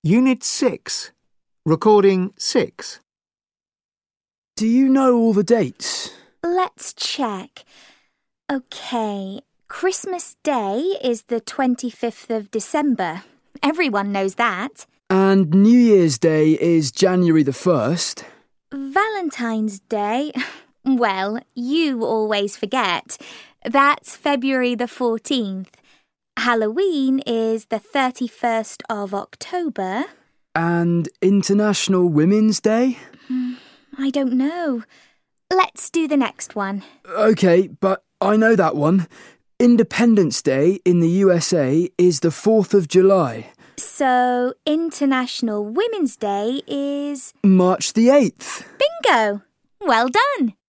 Unit 6. Recording 6. Do you know all the dates? Let's check. OK, Christmas Day is the 25th of December. Everyone knows that. And New Year's Day is January the 1st. Valentine's Day, well, you always forget. That's February the 14th. Halloween is the 31st of October. And International Women's Day? I don't know. Let's do the next one. OK, but I know that one. Independence Day in the USA is the 4th of July. So International Women's Day is... March the 8th. Bingo! Well done!